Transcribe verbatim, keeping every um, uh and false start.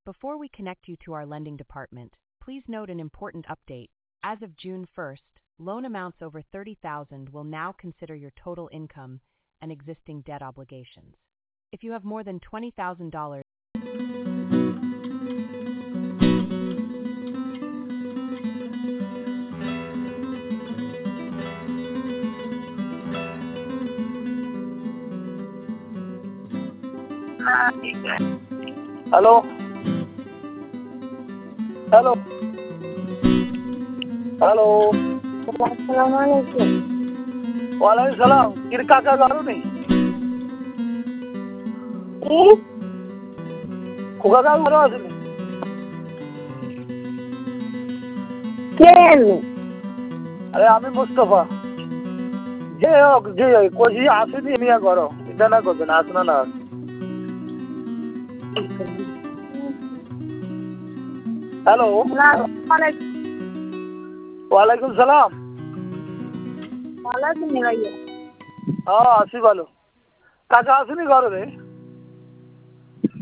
Before we connect you to our lending department, please note an important update. As of June first, loan amounts over thirty thousand dollars will now consider your total income and existing debt obligations. If you have more than twenty thousand dollars, hello hello hello Assalamualaikum. Waalaikumsalam. Kira kakak baru nih. Ih, Kuka kakak baru aja nih. ken? আরে আমি মুস্তফা। যে হোক যে কই আসেনি মিয়া করো এটা না করবেন আসনা না। Hello Assalamualaikum. ওয়ালাইকুম সালাম। Waalaikumsalam. হ্যাঁ আসি ভালো। কাকা আসেনি ঘরে রে।